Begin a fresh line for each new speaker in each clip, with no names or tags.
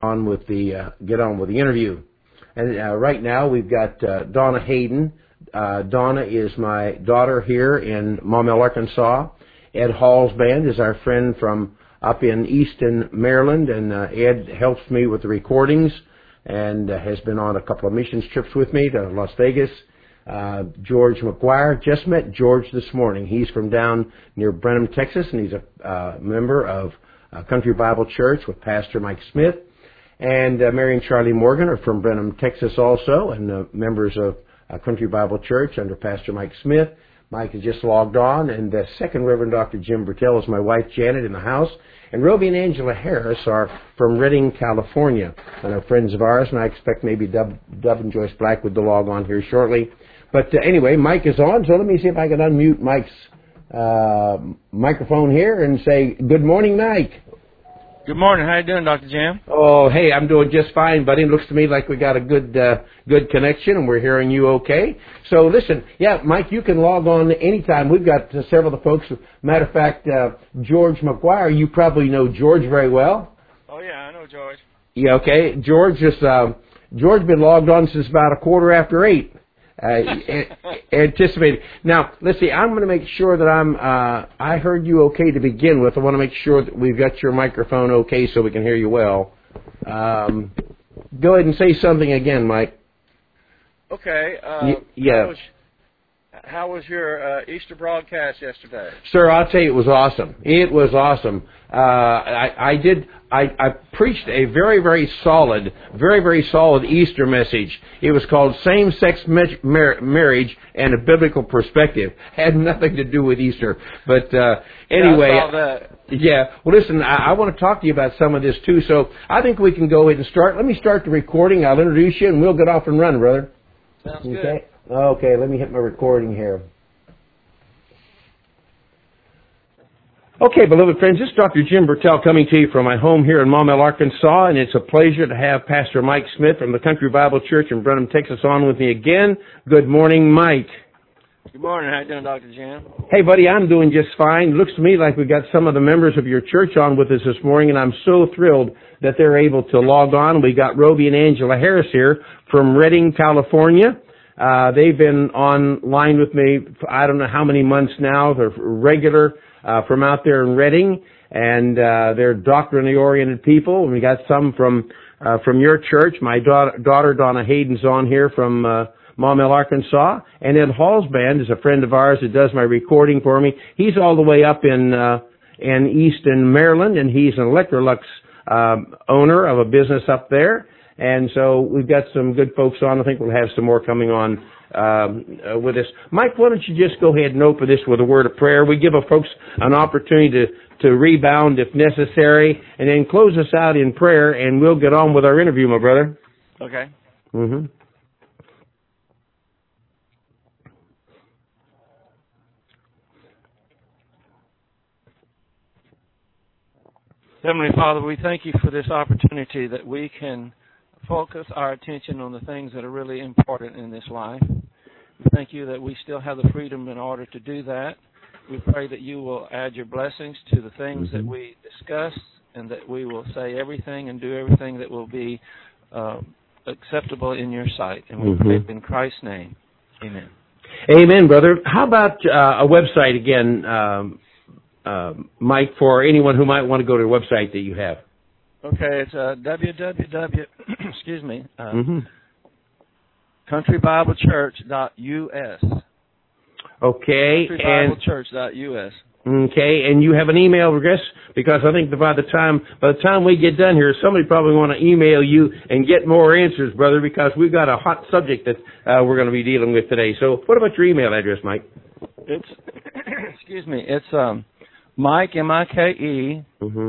on with the interview. And right now we've got Donna Hayden. Donna is my daughter here in Maumelle, Arkansas. Ed Hall's band is our friend from up in Easton, Maryland, and Ed helps me with the recordings and has been on a couple of missions trips with me to Las Vegas. George McGuire, just met George this morning. He's from down near Brenham, Texas, and he's a member of Country Bible Church with Pastor Mike Smith. And Mary and Charlie Morgan are from Brenham, Texas also, and members of Country Bible Church under Pastor Mike Smith. Mike has just logged on, and the second Reverend Dr. Jim Bertel is my wife Janet in the house. And Roby and Angela Harris are from Redding, California, and are friends of ours, and I expect maybe Dub and Joyce Blackwood to log on here shortly. But anyway, Mike is on, so let me see if I can unmute Mike's microphone here and say, good morning, Mike.
Good morning. How you doing, Dr. Jim?
Oh, hey, I'm doing just fine, buddy. It looks to me like we got a good connection, and we're hearing you okay. So listen, yeah, Mike, you can log on anytime. We've got several of the folks. Matter of fact, George McGuire, you probably know George very well.
Oh, yeah, I know George.
Yeah, okay. George been logged on since about 8:15. Anticipated. Now, let's see. I'm going to make sure that I heard you okay to begin with. I want to make sure that we've got your microphone okay so we can hear you well. Go ahead and say something again, Mike.
Okay.
Yeah.
How was your Easter broadcast yesterday?
Sir, I'll tell you, it was awesome. It was awesome. I preached a very solid Easter message. It was called Same-Sex Marriage and a Biblical Perspective. Had nothing to do with Easter. But anyway,
yeah, I saw that.
Yeah. Well, listen, I want to talk to you about some of this too. So I think we can go ahead and start. Let me start the recording. I'll introduce you, and we'll get off and run, brother.
Sounds
okay?
Good.
Okay, let me hit my recording here. Okay, beloved friends, this is Dr. Jim Bertel coming to you from my home here in Maumelle, Arkansas, and it's a pleasure to have Pastor Mike Smith from the Country Bible Church in Brenham, Texas on with me again. Good morning, Mike.
Good morning. How you doing, Dr. Jim?
Hey, buddy, I'm doing just fine. It looks to me like we've got some of the members of your church on with us this morning, and I'm so thrilled that they're able to log on. We got Roby and Angela Harris here from Redding, California. They've been online with me for I don't know how many months now. They're regular from out there in Redding, and they're doctrinally oriented people. And we got some from your church. My daughter Donna Hayden's on here from Maumelle, Arkansas, and Ed Hall's band is a friend of ours that does my recording for me. He's all the way up in Easton, Maryland, and he's an Electrolux owner of a business up there. And so we've got some good folks on. I think we'll have some more coming on with us. Mike, why don't you just go ahead and open this with a word of prayer? We give our folks an opportunity to rebound if necessary, and then close us out in prayer, and we'll get on with our interview, my brother.
Okay.
Mm-hmm.
Heavenly Father, we thank you for this opportunity that we can focus our attention on the things that are really important in this life. We thank you that we still have the freedom in order to do that. We pray that you will add your blessings to the things that we discuss, and that we will say everything and do everything that will be acceptable in your sight. And we pray in Christ's name. Amen.
Amen, brother. How about a website again, Mike, for anyone who might want to go to a website that you have?
Okay, it's countrybiblechurch.us.
Okay,
countrybiblechurch.us.
Okay, and you have an email address, because I think by the time we get done here, somebody probably want to email you and get more answers, brother, because we've got a hot subject that we're going to be dealing with today. So, what about your email address, Mike?
It's it's Mike MIKE.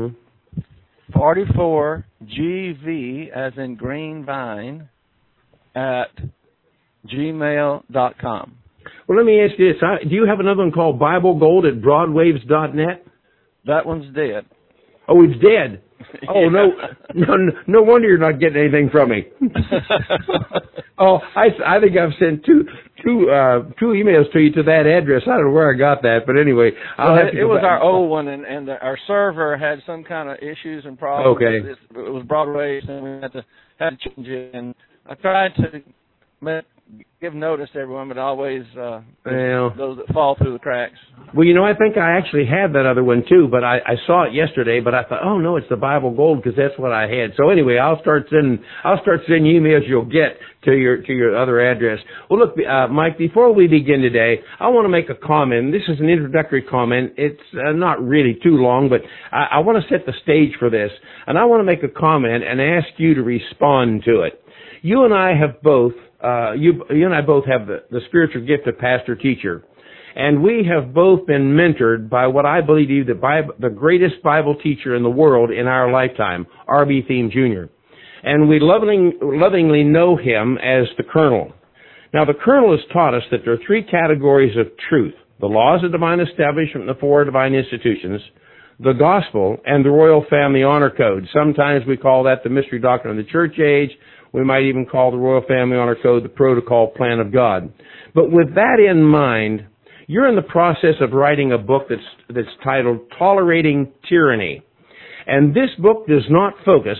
44GV, as in green vine, at gmail.com.
Well, let me ask you this. Do you have another one called Bible Gold at broadwaves.net?
That one's dead.
Oh, it's dead. Oh, no wonder you're not getting anything from me. Oh, I think I've sent two two emails to you to that address. I don't know where I got that, but anyway,
it was our old one, and our server had some kind of issues and problems.
Okay.
It was Broadway, and we had to change it. And I tried to give notice to everyone, but always those that fall through the cracks.
Well, I think I actually had that other one too, but I saw it yesterday. But I thought, oh no, it's the Bible Gold because that's what I had. So anyway, I'll start sending you emails you'll get to your other address. Well, look, Mike, before we begin today, I want to make a comment. This is an introductory comment. It's not really too long, but I want to set the stage for this, and I want to make a comment and ask you to respond to it. You and I have both. You and I both have the spiritual gift of pastor-teacher, and we have both been mentored by what I believe the greatest Bible teacher in the world in our lifetime, R.B. Thieme Jr. And we lovingly know him as the Colonel. Now, the Colonel has taught us that there are three categories of truth: the laws of divine establishment and the four divine institutions, the gospel, and the royal family honor code. Sometimes we call that the mystery doctrine of the church age. We might even call the Royal Family Honor Code the protocol plan of God. But with that in mind, you're in the process of writing a book that's titled Tolerating Tyranny. And this book does not focus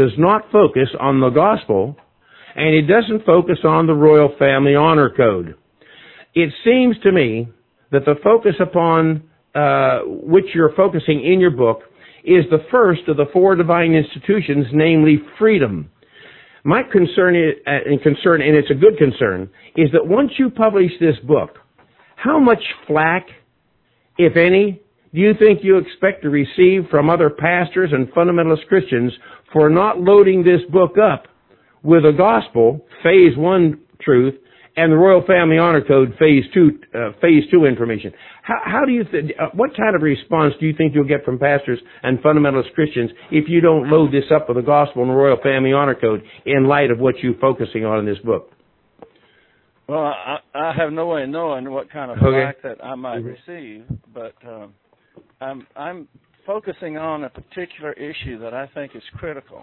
on the gospel, and it doesn't focus on the Royal Family Honor Code. It seems to me that the focus upon which you're focusing in your book is the first of the four divine institutions, namely freedom. My concern, and it's a good concern, is that once you publish this book, how much flack, if any, do you think you expect to receive from other pastors and fundamentalist Christians for not loading this book up with the gospel, phase 1 truth, and the Royal Family Honor Code, phase 2 information? How do you what kind of response do you think you'll get from pastors and fundamentalist Christians if you don't load this up with the gospel and the Royal Family Honor Code in light of what you're focusing on in this book?
Well, I have no way of knowing what kind of flack that I might receive, but I'm focusing on a particular issue that I think is critical.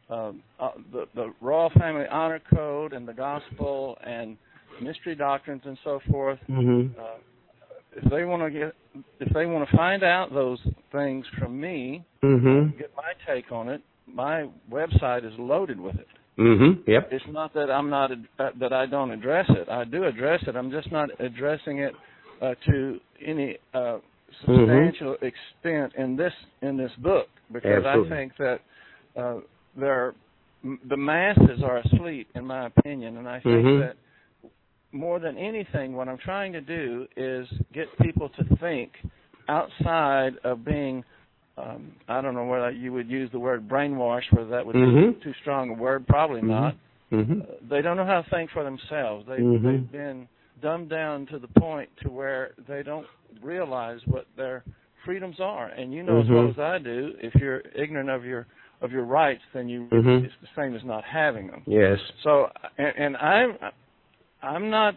The Royal Family Honor Code and the gospel and mystery doctrines and so forth.
Mm-hmm.
If they want to find out those things from me,
mm-hmm.
get my take on it, my website is loaded with it.
Mm-hmm. Yep.
It's not that that I don't address it. I do address it. I'm just not addressing it to any substantial mm-hmm. extent in this book, because
Absolutely.
I think that the masses are asleep, in my opinion, and I think
mm-hmm.
that more than anything, what I'm trying to do is get people to think outside of being, I don't know whether you would use the word brainwash, whether that would
mm-hmm.
be too strong a word, probably
mm-hmm.
not.
Mm-hmm.
They don't know how to think for themselves.
mm-hmm.
They've been dumbed down to the point to where they don't realize what their freedoms are. And you know
mm-hmm.
as well as I do, if you're ignorant of your rights, then
mm-hmm.
it's the same as not having them.
Yes.
So, and I'm not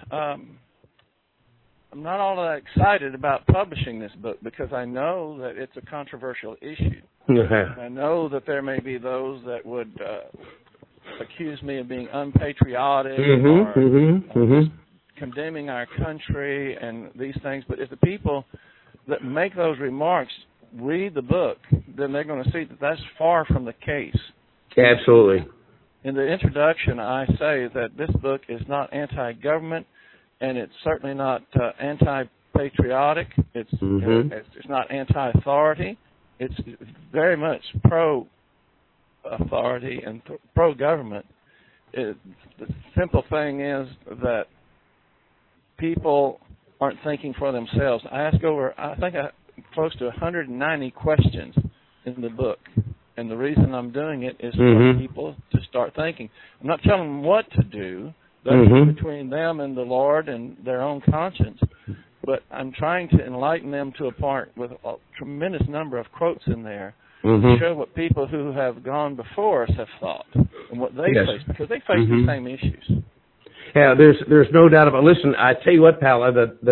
all that excited about publishing this book because I know that it's a controversial issue. I know that there may be those that would accuse me of being unpatriotic
mm-hmm.
or
mm-hmm. Mm-hmm.
condemning our country and these things. But if the people that make those remarks read the book, then they're going to see that that's far from the case.
Absolutely.
In the introduction, I say that this book is not anti-government, and it's certainly not anti-patriotic. It's not anti-authority. It's very much pro-authority and pro-government. The simple thing is that people aren't thinking for themselves. I ask close to 190 questions in the book. And the reason I'm doing it is
mm-hmm.
for people to start thinking. I'm not telling them what to do. That's
mm-hmm.
between them and the Lord and their own conscience. But I'm trying to enlighten them to a point with a tremendous number of quotes in there
mm-hmm.
to show what people who have gone before us have thought and what they
yes.
face, because they face
mm-hmm.
the same issues.
Yeah, there's no doubt about it. Listen, I tell you what, pal,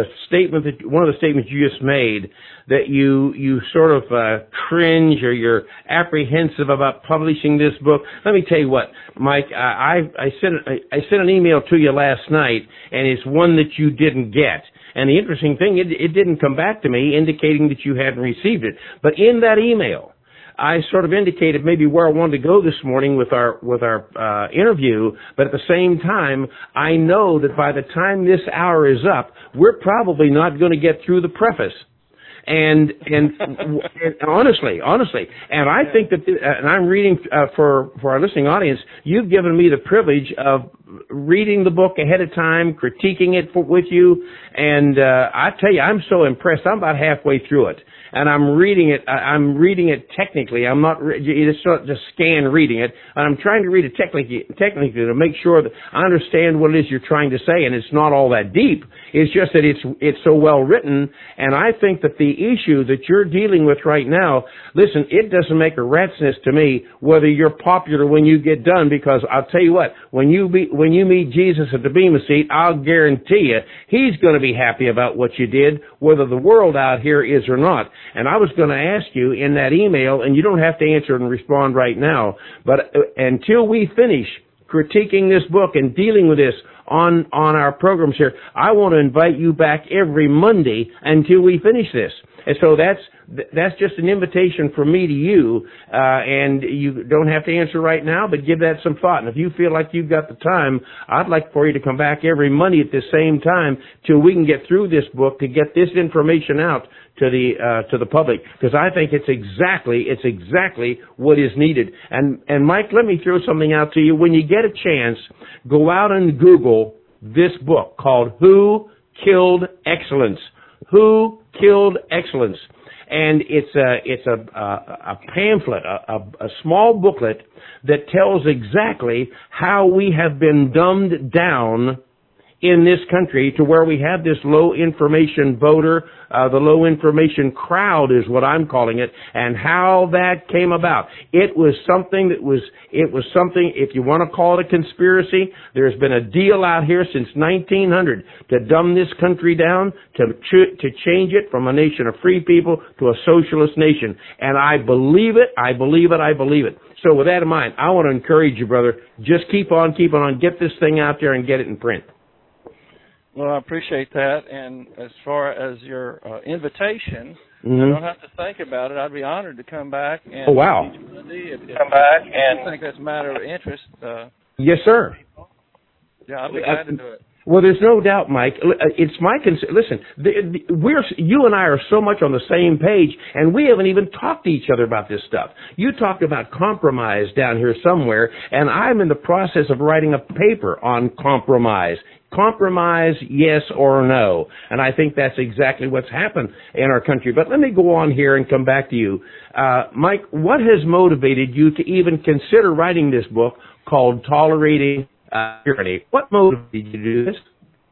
one of the statements you just made, that you sort of cringe or you're apprehensive about publishing this book. Let me tell you what, Mike, I sent an email to you last night, and it's one that you didn't get. And the interesting thing, it didn't come back to me indicating that you hadn't received it. But in that email, I sort of indicated maybe where I wanted to go this morning with our interview, but at the same time, I know that by the time this hour is up, we're probably not going to get through the preface. And honestly, and I think that, and I'm reading for our listening audience, you've given me the privilege of reading the book ahead of time, critiquing it with you, and I tell you, I'm so impressed. I'm about halfway through it, and I'm reading it. I'm reading it technically. I'm not just scan reading it. I'm trying to read it technically to make sure that I understand what it is you're trying to say, and it's not all that deep. It's just that it's so well written, and I think that the issue that you're dealing with right now, listen, it doesn't make a rat's nest to me whether you're popular when you get done, because I'll tell you what, when you meet Jesus at the Bema seat, I'll guarantee you he's going to be happy about what you did, whether the world out here is or not. And I was going to ask you in that email, and you don't have to answer and respond right now, but until we finish critiquing this book and dealing with this on our programs here, I want to invite you back every Monday until we finish this. And so that's just an invitation from me to you, and you don't have to answer right now, but give that some thought. And if you feel like you've got the time, I'd like for you to come back every Monday at the same time till we can get through this book to get this information out to the public, because I think it's exactly what is needed. And Mike, let me throw something out to you. When you get a chance, go out and Google this book called Who Killed Excellence? Who Killed Excellence? And it's a pamphlet, a small booklet that tells exactly how we have been dumbed down in this country to where we have this low information voter, the low information crowd is what I'm calling it, and how that came about. It was something, if you want to call it a conspiracy, there's been a deal out here since 1900 to dumb this country down, to change it from a nation of free people to a socialist nation. And I believe it. So with that in mind, I want to encourage you, brother, just keep on, get this thing out there and get it in print.
Well, I appreciate that, and as far as your invitation,
Mm-hmm.
I don't have to think about it. I'd be honored to come back and
come back and
I think that's a matter of interest.
Yes, sir.
Yeah, I'll be glad to do it.
Well, there's no doubt, Mike. It's my listen. You and I are so much on the same page, and we haven't even talked to each other about this stuff. You talked about compromise down here somewhere, and I'm in the process of writing a paper on compromise. Compromise, yes or no. And I think that's exactly what's happened in our country. But let me go on here and come back to you. Mike, what has motivated you to even consider writing this book called Tolerating Tyranny? What motivated you to do this?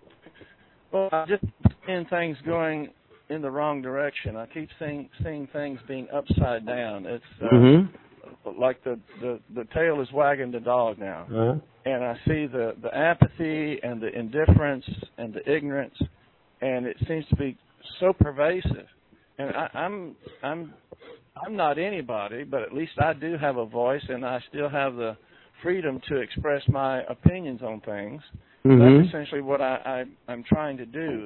Well, I'm just seeing things going in the wrong direction. I keep seeing things being upside down. It's like the tail is wagging the dog now. Uh-huh. And I see the apathy and the indifference and the ignorance, and it seems to be so pervasive. And I'm not anybody, but at least I do have a voice, and I still have the freedom to express my opinions on things. Mm-hmm. That's essentially what I'm trying to do.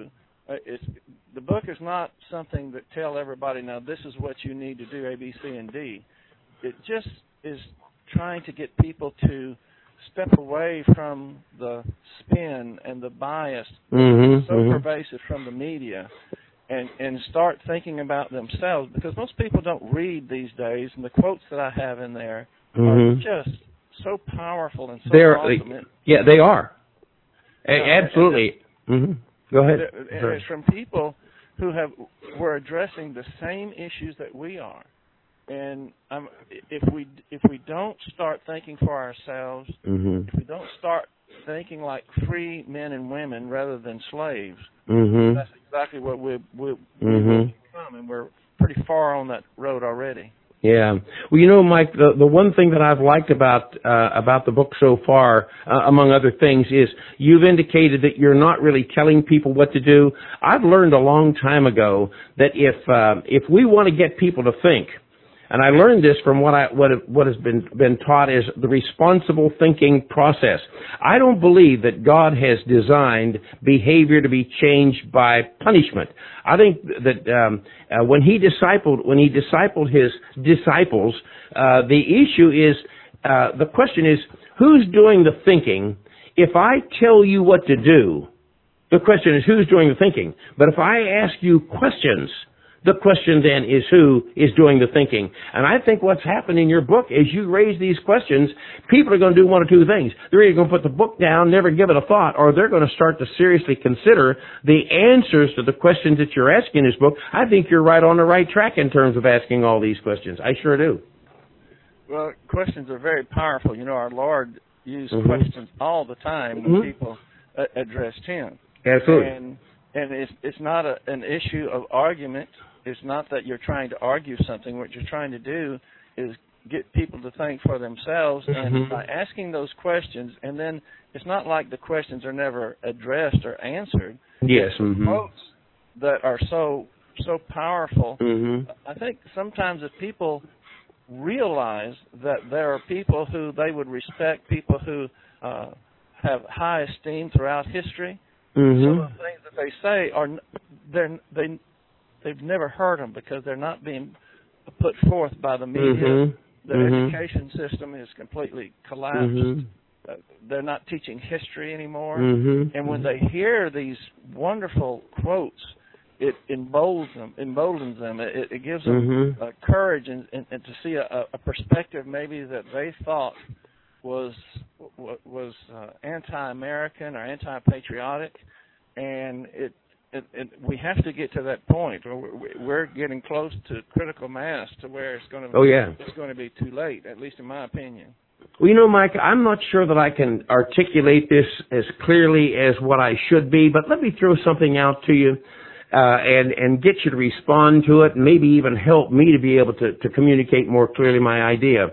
The book is not something that tell everybody, now this is what you need to do, A, B, C, and D. It just is trying to get people to step away from the spin and the bias pervasive from the media and start thinking about themselves, because most people don't read these days, and the quotes that I have in there are just so powerful and so awesome.
Yeah, they are. Absolutely. Go ahead.
It's from people who were addressing the same issues that we are. And if we don't start thinking for ourselves, if we don't start thinking like free men and women rather than slaves, that's exactly what we'll become, and we're pretty far on that road already.
Yeah. Well, you know, Mike, the one thing that I've liked about the book so far, among other things, is you've indicated that you're not really telling people what to do. I've learned a long time ago that if we want to get people to think, and I learned this from what has been taught as the responsible thinking process. I don't believe that God has designed behavior to be changed by punishment. I think that when he discipled his disciples, the issue is the question is who's doing the thinking? If I tell you what to do, the question is who's doing the thinking. But if I ask you questions, the question then is who is doing the thinking. And I think what's happened in your book is you raise these questions, people are going to do one of two things. They're either going to put the book down, never give it a thought, or they're going to start to seriously consider the answers to the questions that you're asking in this book. I think you're right on the right track in terms of asking all these questions. I sure do.
Well, questions are very powerful. You know, our Lord used questions all the time when people addressed him.
Absolutely.
And it's not an issue of argument. It's not that you're trying to argue something. What you're trying to do is get people to think for themselves. And by asking those questions, and then it's not like the questions are never addressed or answered.
Yes.
Quotes that are so powerful. I think sometimes if people realize that there are people who they would respect, people who have high esteem throughout history, some of the things that they say are they've never heard them because they're not being put forth by the media. The education system is completely collapsed. They're not teaching history anymore. And when they hear these wonderful quotes, it emboldens them. It gives them courage and to see a perspective maybe that they thought was anti-American or anti-patriotic, and we have to get to that point. We're getting close to critical mass to where it's going to be too late, at least in my opinion.
Well, you know, Mike, I'm not sure that I can articulate this as clearly as what I should be, but let me throw something out to you and get you to respond to it, and maybe even help me to be able to communicate more clearly my idea.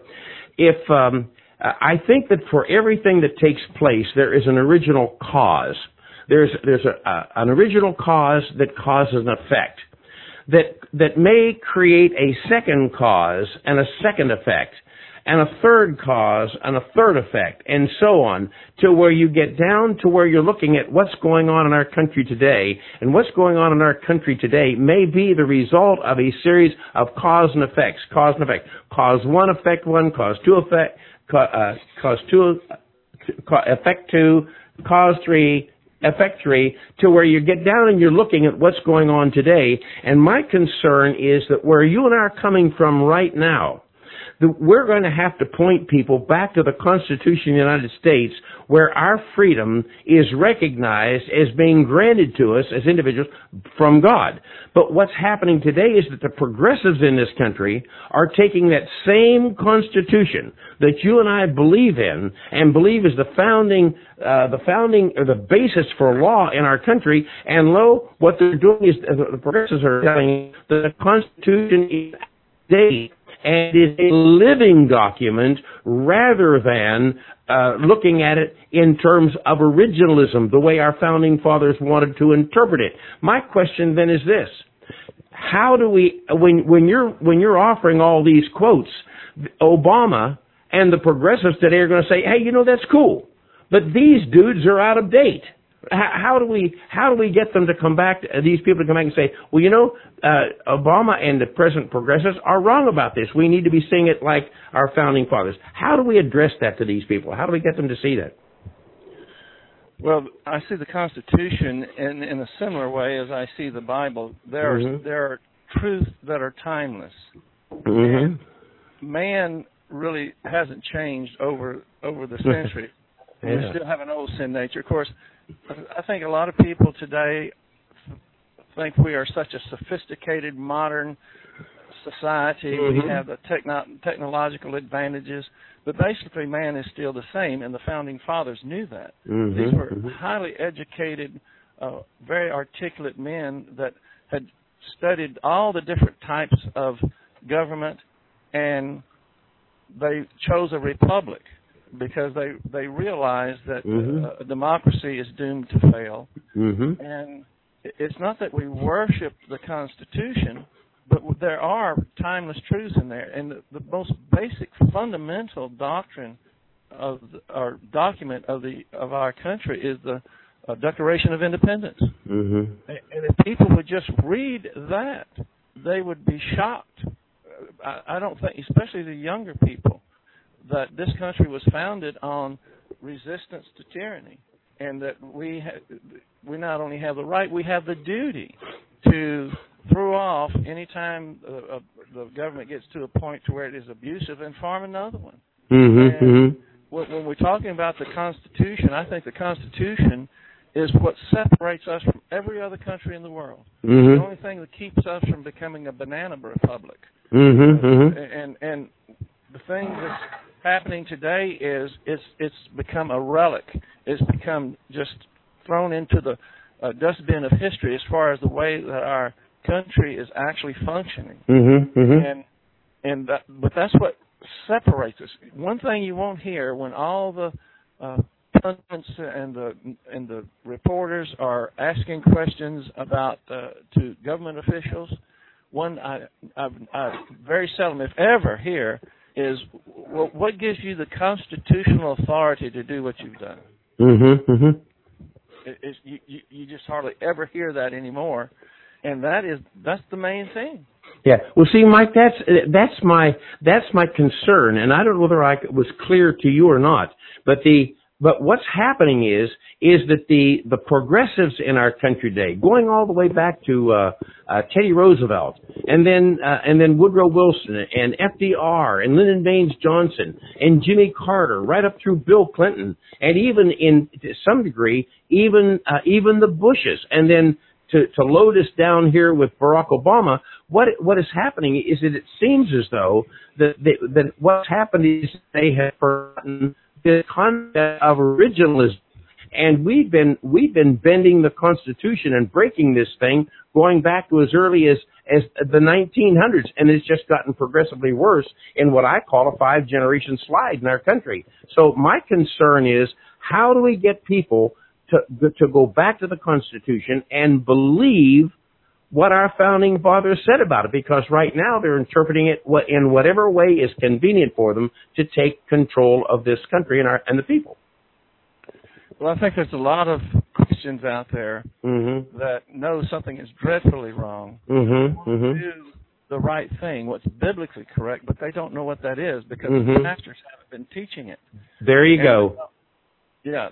I think that for everything that takes place, there is an original cause. There's an original cause that causes an effect that may create a second cause and a second effect and a third cause and a third effect and so on, to where you get down to where you're looking at what's going on in our country today. And what's going on in our country today may be the result of a series of cause and effects. Cause and effect. Cause one, effect one. Cause two, effect. Cause two, effect two. Cause three, effect three, to where you get down and you're looking at what's going on today. And my concern is that where you and I are coming from right now, we're going to have to point people back to the Constitution of the United States, where our freedom is recognized as being granted to us as individuals from God. But what's happening today is that the progressives in this country are taking that same Constitution that you and I believe in and believe is the founding or the basis for law in our country, and lo, what they're doing is the progressives are telling that the Constitution is dated and is a living document rather than looking at it in terms of originalism, the way our founding fathers wanted to interpret it. My question then is this: how do we, when you're offering all these quotes, Obama and the progressives today are going to say, hey, you know, that's cool, but these dudes are out of date. How do we get them to come back, these people to come back and say, well, you know, Obama and the present progressives are wrong about this. We need to be seeing it like our founding fathers. How do we address that to these people? How do we get them to see that?
Well, I see the Constitution in a similar way as I see the Bible. There are truths that are timeless. And man really hasn't changed over the century. We still have an old sin nature. Of course, I think a lot of people today think we are such a sophisticated, modern society. We have the technological advantages, but basically man is still the same, and the founding fathers knew that. These were highly educated, very articulate men that had studied all the different types of government and they chose a republic because they realized that a democracy is doomed to fail. And it's not that we worship the Constitution, but there are timeless truths in there. And the most basic fundamental doctrine of our document of our country is the Declaration of Independence. And if people would just read that, they would be shocked. I don't think, especially the younger people, that this country was founded on resistance to tyranny, and that we not only have the right, we have the duty to throw off any time the government gets to a point to where it is abusive and form another one. And when we're talking about the Constitution, I think the Constitution is what separates us from every other country in the world. The only thing that keeps us from becoming a banana republic. And the thing that's happening today is it's become a relic. It's become just thrown into the dustbin of history as far as the way that our country is actually functioning. But that's what separates us. One thing you won't hear when all the pundits and the reporters are asking questions about to government officials, one I very seldom, if ever, hear is, well, what gives you the constitutional authority to do what you've done? You just hardly ever hear that anymore, and that's the main thing.
Yeah. Well, see, Mike, that's my concern, and I don't know whether I was clear to you or not, but what's happening is that the progressives in our country today, going all the way back to Teddy Roosevelt, and then Woodrow Wilson and FDR and Lyndon Baines Johnson and Jimmy Carter, right up through Bill Clinton, and even to some degree even the Bushes, and then to load us down here with Barack Obama. What is happening is that it seems as though that what's happened is they have forgotten the concept of originalism, and we've been bending the Constitution and breaking this thing going back to as early as the 1900s, and it's just gotten progressively worse in what I call a 5-generation slide in our country. So my concern is, how do we get people to go back to the Constitution and believe what our founding fathers said about it? Because right now they're interpreting it in whatever way is convenient for them to take control of this country and the people.
Well, I think there's a lot of Christians out there that know something is dreadfully wrong. Do the right thing, what's biblically correct, but they don't know what that is because the pastors haven't been teaching it.
There you go.
Yeah,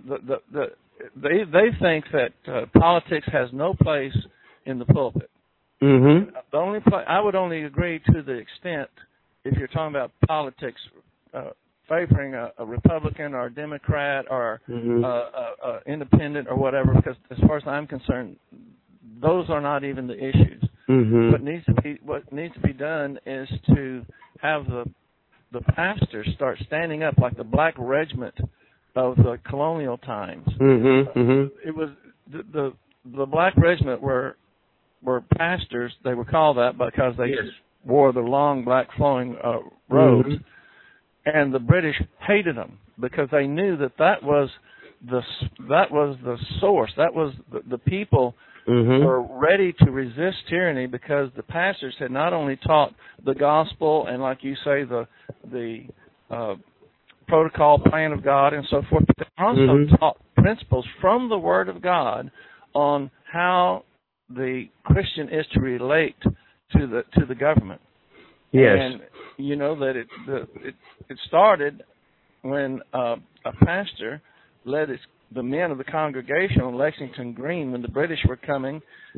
they think that politics has no place in the pulpit. The only I would only agree to the extent if you're talking about politics favoring a Republican or a Democrat or independent or whatever, because as far as I'm concerned, those are not even the issues. What needs to be done is to have the pastors start standing up like the Black Regiment of the colonial times. It was the Black Regiment were pastors. They were called that because they wore the long black flowing robes, and the British hated them because they knew that was the source. That was the people were ready to resist tyranny because the pastors had not only taught the gospel and, like you say, the protocol plan of God and so forth, but they also taught principles from the Word of God on how the Christian is to relate to the government.
Yes.
And you know that it started when a pastor led the men of the congregation on Lexington Green when the British were coming,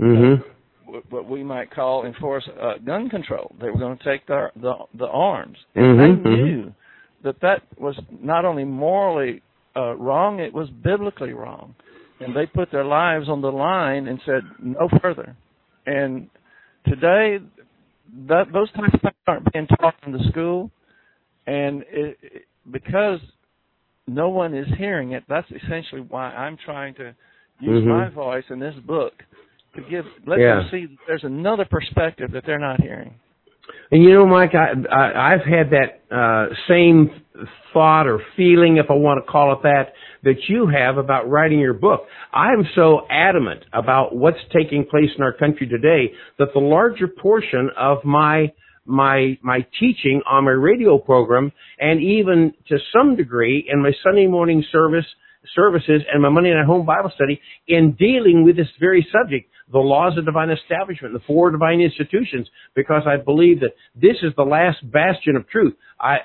what we might call enforce gun control. They were going to take the arms. And they knew that was not only morally wrong, it was biblically wrong. And they put their lives on the line and said, no further. And today, those types of things aren't being taught in the school. And because no one is hearing it, that's essentially why I'm trying to use my voice in this book to let them see that there's another perspective that they're not hearing.
And you know, Mike, I've had that same thought or feeling, if I want to call it that you have about writing your book. I am so adamant about what's taking place in our country today that the larger portion of my teaching on my radio program, and even to some degree in my Sunday morning services and my Monday Night Home Bible study, in dealing with this very subject, the laws of divine establishment, the four divine institutions, because I believe that this is the last bastion of truth.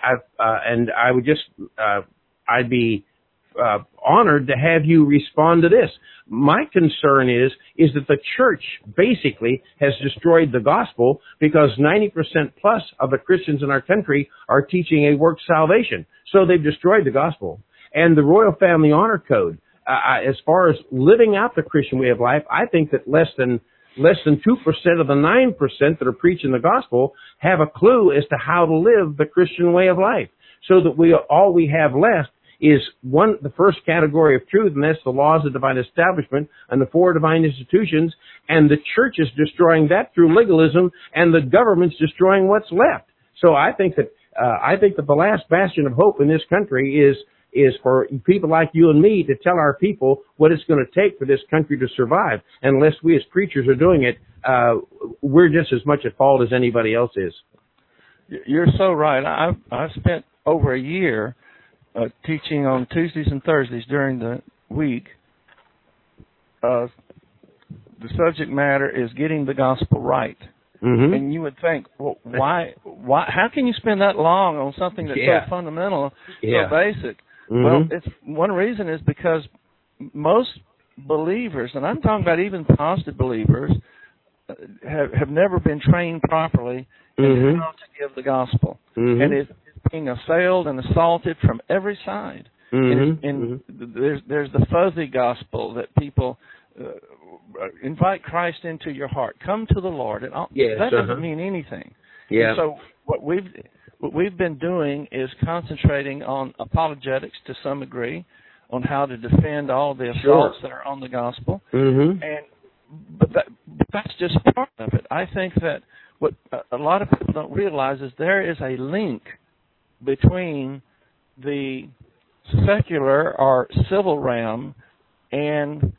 I'd be honored to have you respond to this. My concern is that the church basically has destroyed the gospel, because 90% plus of the Christians in our country are teaching a work salvation. So they've destroyed the gospel. And the Royal Family Honor Code, as far as living out the Christian way of life, I think that less than 2% of the 9% that are preaching the gospel have a clue as to how to live the Christian way of life. So that all we have left is the first category of truth, and that's the laws of divine establishment and the four divine institutions, and the church is destroying that through legalism, and the government's destroying what's left. So I think that the last bastion of hope in this country is for people like you and me to tell our people what it's going to take for this country to survive. Unless we as preachers are doing it, we're just as much at fault as anybody else is.
You're so right. I've spent over a year teaching on Tuesdays and Thursdays during the week. The subject matter is getting the gospel right. Mm-hmm. And you would think, well, why? How can you spend that long on something that's so fundamental, so basic? Mm-hmm. Well, it's one reason is because most believers, and I'm talking about even positive believers, have never been trained properly in how to give the gospel, and it's being assailed and assaulted from every side. And there's the fuzzy gospel that people invite Christ into your heart, come to the Lord, and that doesn't mean anything. Yeah. And so what we've been doing is concentrating on apologetics to some degree, on how to defend all the assaults that are on the gospel. But that's just part of it. I think that what a lot of people don't realize is there is a link between the secular or civil realm and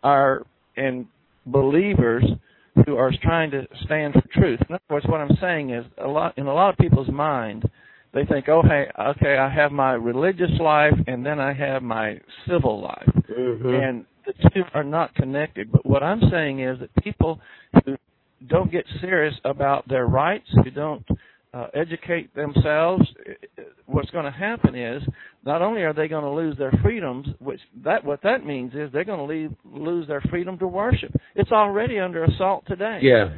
believers who are trying to stand for truth. In other words, what I'm saying is, in a lot of people's mind, they think, okay, I have my religious life and then I have my civil life. And the two are not connected. But what I'm saying is that people who don't get serious about their rights, who don't educate themselves, what's going to happen is not only are they going to lose their freedoms, what that means is they're going to lose their freedom to worship. It's already under assault today. Yeah.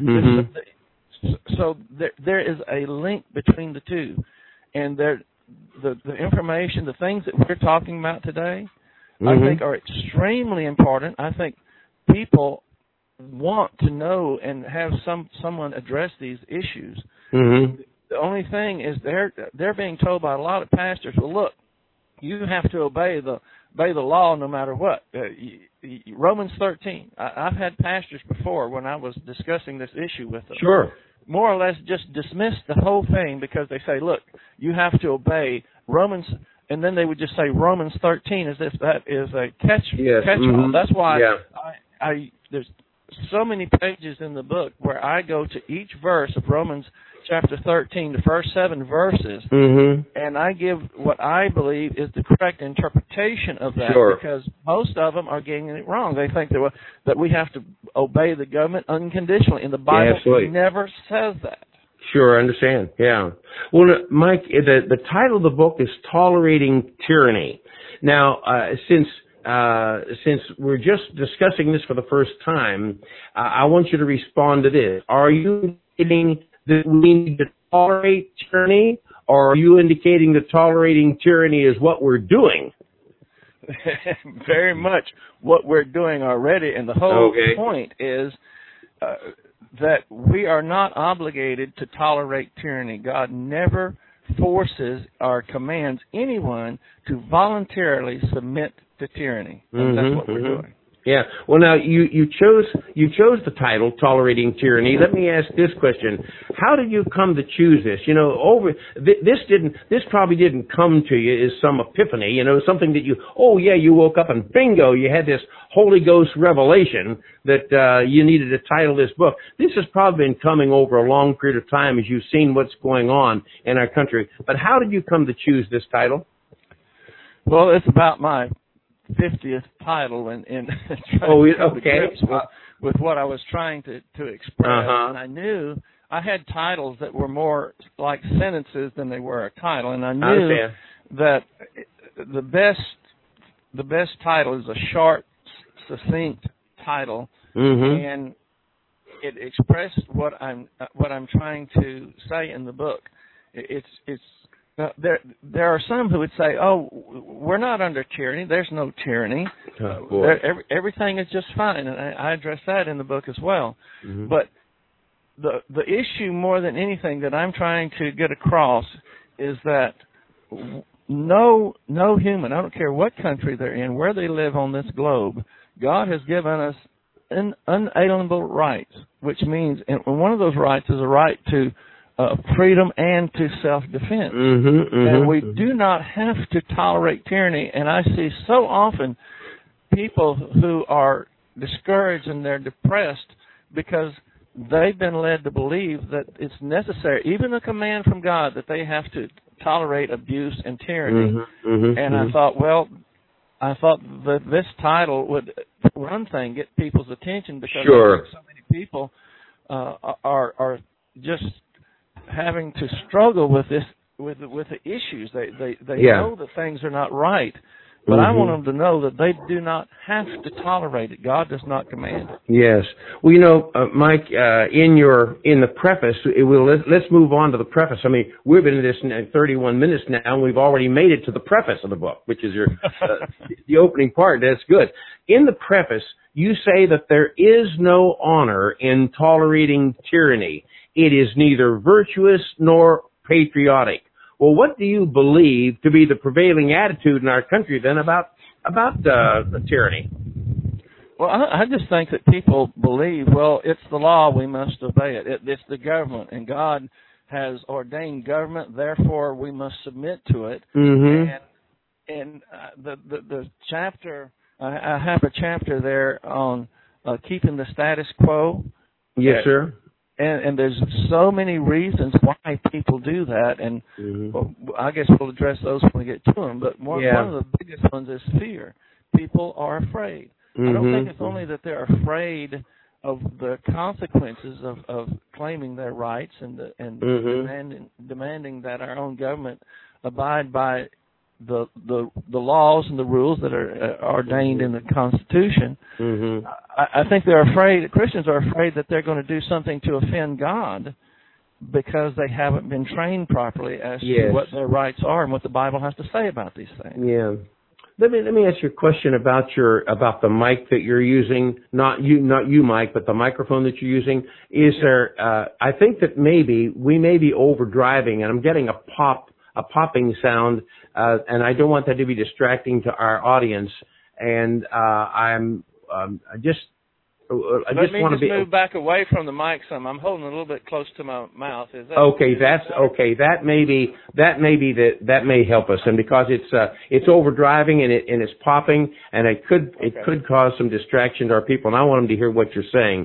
So there is a link between the two, and the information, the things that we're talking about today, I think are extremely important. I think people want to know and have someone address these issues. The only thing is they're being told by a lot of pastors, well, look, you have to obey the law no matter what. Romans 13. I've had pastors before when I was discussing this issue with them. Sure. More or less just dismiss the whole thing because they say, look, you have to obey Romans, and then they would just say Romans 13 as if that is a catch-all. That's why there's so many pages in the book where I go to each verse of Romans chapter 13, the first 7 verses, and I give what I believe is the correct interpretation of that, because most of them are getting it wrong. They think that we have to obey the government unconditionally, and the Bible never says that.
Sure, I understand. Yeah. Well, Mike, the title of the book is Tolerating Tyranny. Now, since we're just discussing this for the first time, I want you to respond to this. Are you indicating that we need to tolerate tyranny, or are you indicating that tolerating tyranny is what we're doing?
Very much what we're doing already, and the whole point is that we are not obligated to tolerate tyranny. God never forces or commands anyone to voluntarily submit to tyranny. And that's what we're doing.
Yeah. Well, now you chose the title "Tolerating Tyranny." Let me ask this question: how did you come to choose this? You know, this probably didn't come to you as some epiphany. You know, something that you woke up and bingo, you had this Holy Ghost revelation that you needed to title this book. This has probably been coming over a long period of time as you've seen what's going on in our country. But how did you come to choose this title?
Well, it's about my 50th title in trying to come to grips with what I was trying to express. And I knew I had titles that were more like sentences than they were a title, and I knew that the best title is a short, succinct title, and it expressed what I'm trying to say in the book. There are some who would say, "Oh, we're not under tyranny. There's no tyranny. Everything is just fine," and I address that in the book as well. But the issue more than anything that I'm trying to get across is that no human, I don't care what country they're in, where they live on this globe, God has given us unalienable rights, which means, and one of those rights is a right to freedom and to self-defense. And we do not have to tolerate tyranny. And I see so often people who are discouraged and they're depressed because they've been led to believe that it's necessary, even a command from God, that they have to tolerate abuse and tyranny. And I thought that this title would, for one thing, get people's attention because so many people are just having to struggle with this, with the issues. They know that things are not right, but I want them to know that they do not have to tolerate it. God does not command it.
Yes. Well, you know, Mike, in the preface, let's move on to the preface. I mean, we've been in this 31 minutes now, and we've already made it to the preface of the book, which is your the opening part. That's good. In the preface, you say that there is no honor in tolerating tyranny. It is neither virtuous nor patriotic. Well, what do you believe to be the prevailing attitude in our country then about the tyranny?
Well, I just think that people believe, well, it's the law, we must obey it. It's the government, and God has ordained government, therefore we must submit to it. And the chapter, I have a chapter there on keeping the status quo.
Yes, sir.
And there's so many reasons why people do that, and I guess we'll address those when we get to them. But one of the biggest ones is fear. People are afraid. I don't think it's only that they're afraid of the consequences of claiming their rights and demanding that our own government abide by the laws and the rules that are ordained in the Constitution. I think they're afraid, Christians are afraid that they're going to do something to offend God because they haven't been trained properly as to what their rights are and what the Bible has to say about these things.
Yeah. Let me ask you a question about the mic that you're using. Not you, Mike, but the microphone that you're using. Is there? I think that we may be overdriving, and I'm getting a popping sound, and I don't want that to be distracting to our audience. And I just want to
move back away from the mic some. I'm holding a little bit close to my mouth. Is that
okay? That's okay. That may help us, and because it's overdriving and it's popping, and it could cause some distraction to our people. And I want them to hear what you're saying.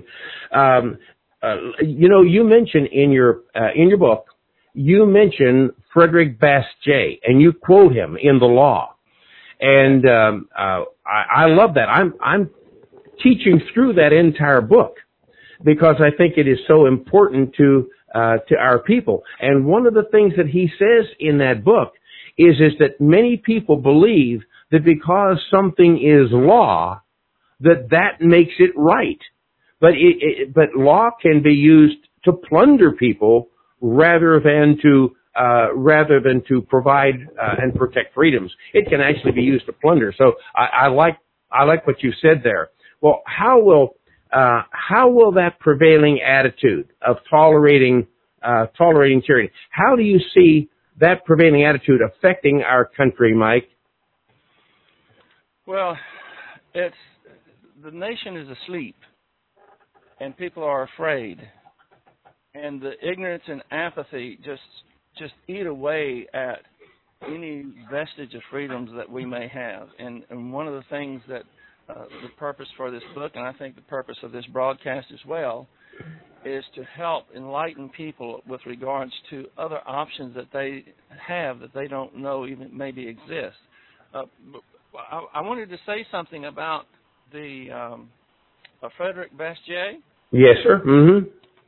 You mentioned in your book, you mention Frederick Bastiat, and you quote him in the law, and I love that. I'm teaching through that entire book because I think it is so important to our people. And one of the things that he says in that book is that many people believe that because something is law, that makes it right. But law can be used to plunder people rather than to provide and protect freedoms. It can actually be used to plunder. So I like what you said there. Well, how will that prevailing attitude of tolerating tyranny? How do you see that prevailing attitude affecting our country, Mike?
Well, the nation is asleep, and people are afraid, and the ignorance and apathy just eat away at any vestige of freedoms that we may have. And one of the things that the purpose for this book, and I think the purpose of this broadcast as well, is to help enlighten people with regards to other options that they have that they don't know even maybe exist. I wanted to say something about the Frederick Bastiat.
Yes, sir. Mm-hmm.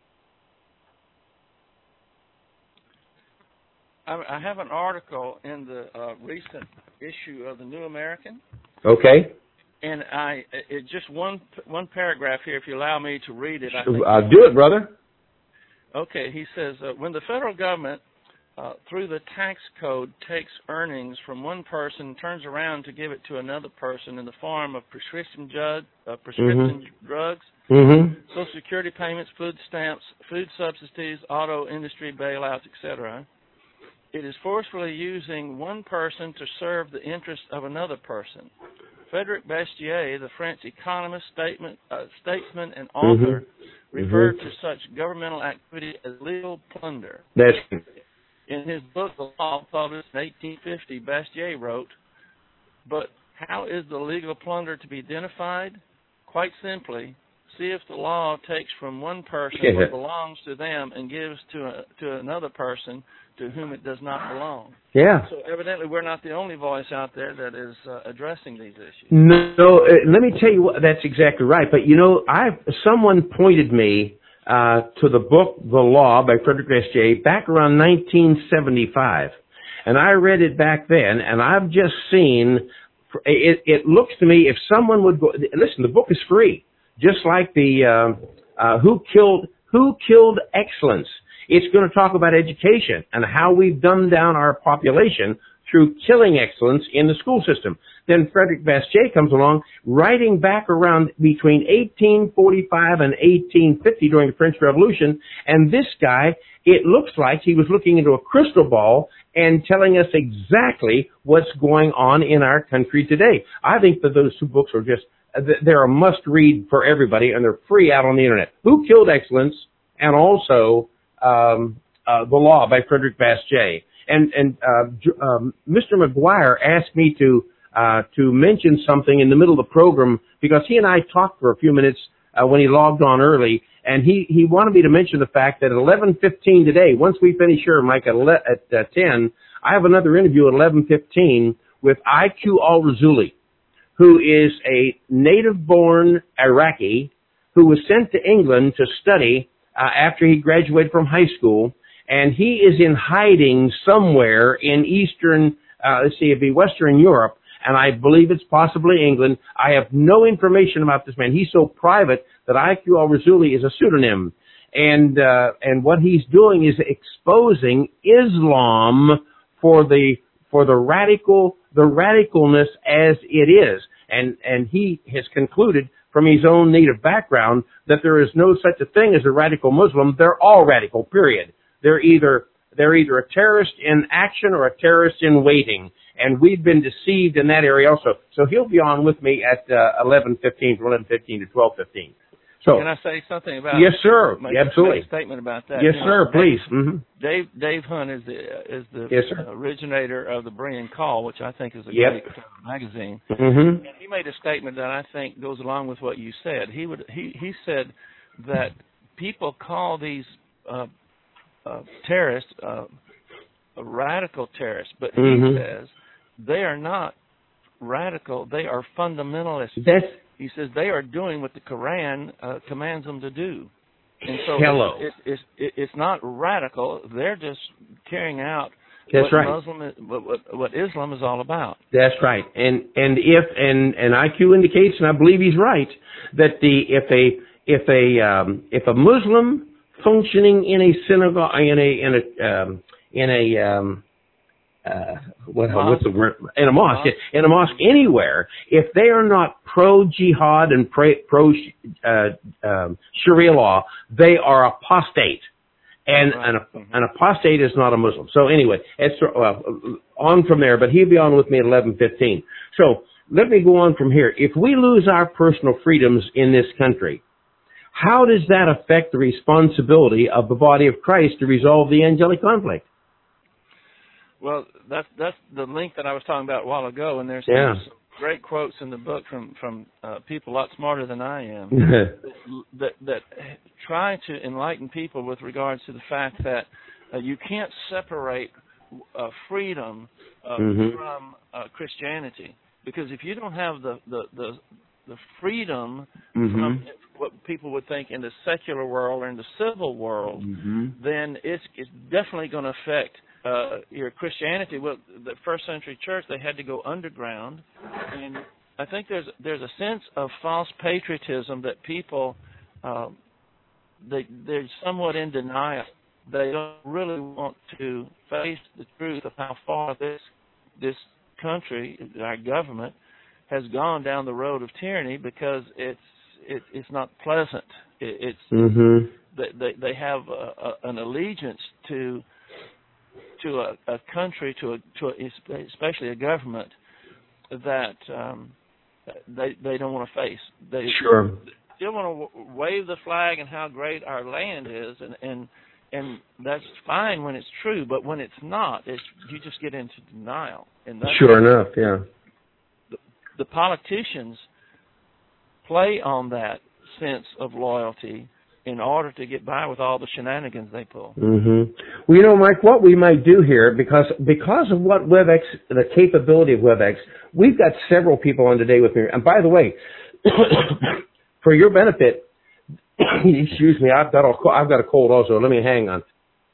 I have an article in the recent issue of the New American.
Okay.
And it's just one paragraph here, if you allow me to read it.
I'll do it, brother.
Okay, he says, when the federal government, through the tax code, takes earnings from one person, turns around to give it to another person in the form of prescription drugs, Social Security payments, food stamps, food subsidies, auto industry bailouts, etc., it is forcefully using one person to serve the interests of another person. Frederick Bastiat, the French economist, statesman, and author, referred to such governmental activity as legal plunder.
That's
in his book, The Law, published in 1850, Bastiat wrote, "But how is the legal plunder to be identified? Quite simply, see if the law takes from one person what belongs to them and gives to another person to whom it does not belong."
Yeah.
So evidently we're not the only voice out there that is addressing these issues.
No, let me tell you what, that's exactly right. But, someone pointed me to the book, The Law by Frederick Bastiat, back around 1975. And I read it back then, and I've just seen, it looks to me, if someone would go, listen, the book is free. Just like the Who Killed Excellence. It's going to talk about education and how we've dumbed down our population through killing excellence in the school system. Then Frederick Bastiat comes along, writing back around between 1845 and 1850 during the French Revolution, and this guy, it looks like he was looking into a crystal ball and telling us exactly what's going on in our country today. I think that those two books are they're a must-read for everybody, and they're free out on the Internet. Who Killed Excellence, and also The Law by Frederick Bastiat. And Mr. McGuire asked me to mention something in the middle of the program, because he and I talked for a few minutes when he logged on early, and he wanted me to mention the fact that at 11:15 today, once we finish here, Mike, at 10, I have another interview at 11:15 with IQ Al-Rassouli, who is a native-born Iraqi who was sent to England to study after he graduated from high school, and he is in hiding somewhere in it'd be Western Europe, and I believe it's possibly England. I have no information about this man. He's so private that IQ Al-Rassouli is a pseudonym, and what he's doing is exposing Islam for the radicalness as it is, and he has concluded from his own native background that there is no such a thing as a radical Muslim. They're all radical, period. They're either a terrorist in action or a terrorist in waiting, and we've been deceived in that area also. So he'll be on with me at 11:15, from 11:15 to 12:15. So can
I say something about?
Yes, sir. Absolutely.
Make a statement about that.
Yes, sir. Please.
Dave Hunt is the originator of the Berean Call, which I think is a great magazine. And he made a statement that I think goes along with what you said. He said that people call these terrorists radical terrorists, but he says they are not radical; they are fundamentalists. He says they are doing what the Quran commands them to do. And so it's not radical. They're just carrying out what Islam is all about.
That's right. And IQ indicates, and I believe he's right, that if a Muslim functioning in a synagogue, in a mosque anywhere, if they are not pro-jihad and pro Sharia law, they are apostate. And an apostate is not a Muslim. So anyway, on from there, but he'll be on with me at 11:15. So let me go on from here. If we lose our personal freedoms in this country, how does that affect the responsibility of the body of Christ to resolve the angelic conflict?
Well, that's the link that I was talking about a while ago, and there's some great quotes in the book from people a lot smarter than I am that try to enlighten people with regards to the fact that you can't separate freedom from Christianity, because if you don't have the freedom from what people would think in the secular world or in the civil world, then it's definitely going to affect your Christianity. Well, the first century church, they had to go underground, and I think there's a sense of false patriotism that people they're somewhat in denial. They don't really want to face the truth of how far this country, our government, has gone down the road of tyranny, because it's not pleasant. They have an allegiance to a country, to especially a government that they don't want to face. They still want to wave the flag and how great our land is, and that's fine when it's true, but when it's not, you just get into denial. And that's the politicians play on that sense of loyalty in order to get by with all the shenanigans they pull.
Well, you know, Mike, what we might do here, because of what WebEx, the capability of WebEx, we've got several people on today with me. And by the way, for your benefit, excuse me, I've got a cold also. Let me hang on.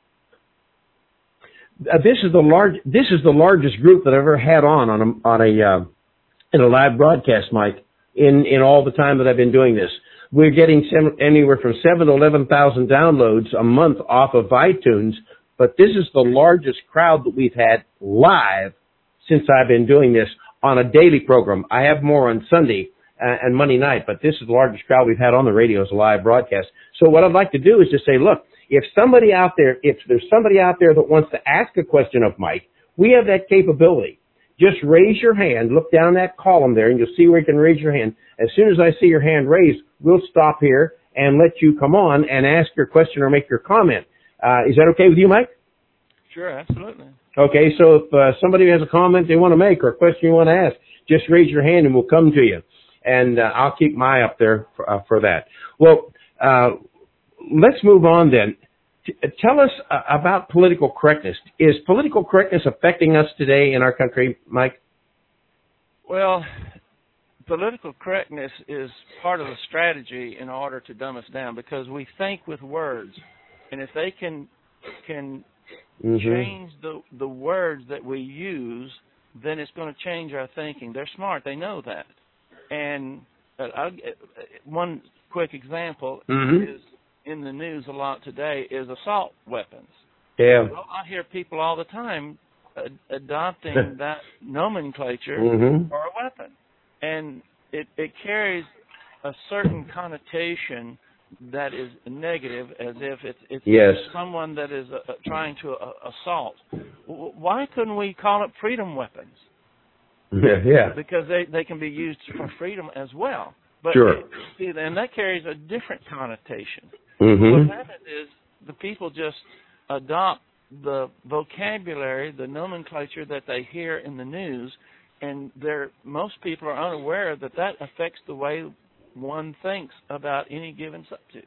This is the largest group that I've ever had in a live broadcast, Mike, in all the time that I've been doing this. We're getting anywhere from 7,000 to 11,000 downloads a month off of iTunes, but this is the largest crowd that we've had live since I've been doing this on a daily program. I have more on Sunday and Monday night, but this is the largest crowd we've had on the radio as a live broadcast. So what I'd like to do is just say, look, if there's somebody out there that wants to ask a question of Mike, we have that capability. Just raise your hand, look down that column there, and you'll see where you can raise your hand. As soon as I see your hand raised, we'll stop here and let you come on and ask your question or make your comment. Is that okay with you, Mike?
Sure, absolutely.
Okay, so if somebody has a comment they want to make or a question you want to ask, just raise your hand and we'll come to you. And I'll keep my eye up there for that. Well, let's move on then. Tell us about political correctness. Is political correctness affecting us today in our country, Mike?
Well, political correctness is part of the strategy in order to dumb us down, because we think with words, and if they can change the words that we use, then it's going to change our thinking. They're smart. They know that. And one quick example is in the news a lot today is assault weapons.
Yeah.
Well, I hear people all the time adopting that nomenclature for a weapon. And it carries a certain connotation that is negative, as if it's someone that is trying to assault. Why couldn't we call it freedom weapons? Because they can be used for freedom as well. But and that carries a different connotation. What happens is the people just adopt the vocabulary, the nomenclature that they hear in the news, and most people are unaware that affects the way one thinks about any given subject.